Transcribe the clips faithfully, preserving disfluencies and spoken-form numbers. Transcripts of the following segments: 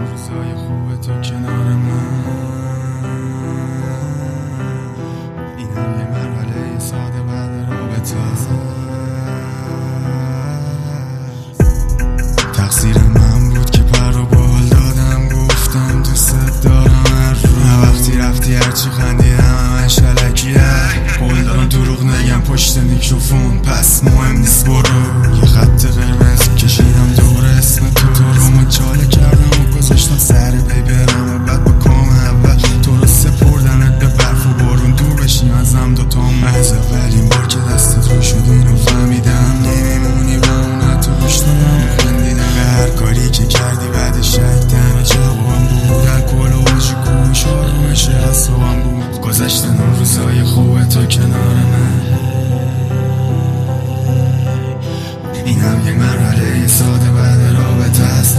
روزای خوب تو کنار من، اینم یه مرحله ساده بعد رابطه. تقصیر من بود که پر رو بال دادم، گفتم دوست دارم هر رو. وقتی رفتی هرچی خندیدم همش علکیه، قول دارم دروغ نگم پشت میکروفون، پس مهم نیست برو. یه خط قرمز کشیدم دور اسم تو، تو رو مچاله کردم و گذاشتم سر پی برم، و بعد با کام اول تو رو سپردمت به برف و بارون، دور بشیم ازم دوتام. از اولین بار که دستت رو شد اینو فهمیدم، نمیمونی با اون تو گوش دادم و خندیدم. به هر کاری که کردی بعد شک دم جوابم بود، الکل و آجی گوش آرومش اعصابم بود. گذشتن اون روزای خوب تو کنار من، اینم یه مرحله ساده بعد رابطه است.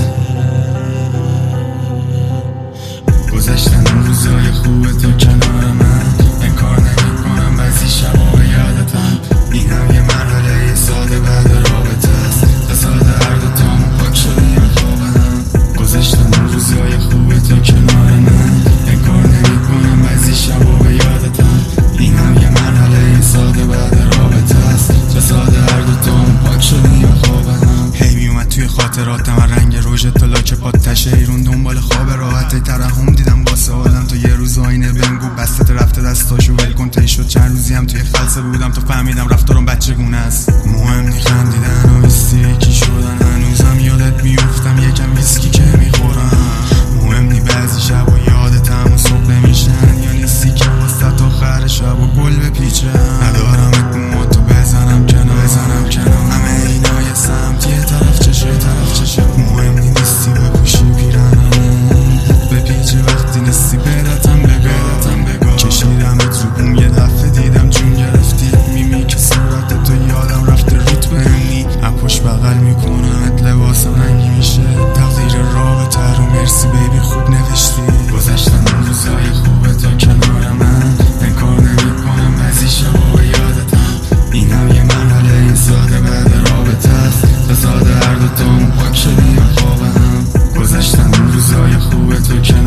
گذشتن اون روزای خوب تو کنار من، انکار نمی کنم بعضی شبا به یادتم. اینم یه مرحله ساده بعد رابطه است، تا ساده هر دوتامون پاک شدیم خوابم. گذشتن اون روزای خوب تو کنار من، انکار نمی کنم بعضی شبا به یادتم. اینم یه مرحله ساده بعد رابطه است، تا ساده هر دوتامون پاک شدیم خوابم. هی میومد توی خاطراتم رنگ روژ تا لاک پات تشه ایرون، دنبال خواب راحت ترحم دیدم واسه حالم. تو یه روز آینه بهم گفت بستت رفته دستاشو ول کن. طی شد چند روزی هم توی خلسه بودم تا فهمیدم رفتارم بچگونه است. مهم نی خندیدن و استیکی شدن، هنوزم یادت میافتم یکم ویسکی که میخورم. مهم نی بعضی شب و یادتم و صبح نمیشن، یا نیستی که واسه آخر شب و گل بپیچم. ندارمت ما تو بزنم کنار بزنم کنار، همه اینا یه سمت یه طرف چشه طرف چشه. مهم نی نیستی بپوشی پیرنم بپیچه، وقتی نیستی برتم بگرتم بگاه. کشیدمت رو بوم یه دفعه دیدم جون گرفتی، میمی که صورت تو یادم رفته روت بهمنی. اپاش بغل میکنمت لباسم رنگی میشه، تقدیر رابطه رو مرسی بیبی خوب نوشتی. گذشتن اون روزای خوب تو کنار من، انکار نمی کنم بعضی شبا به یادتم. اینم یه مرحله ساده بعد رابطه است، تا ساده هر دوتامون پاک شدیم خوابم. گذشتن اون روزای خوب تو کنار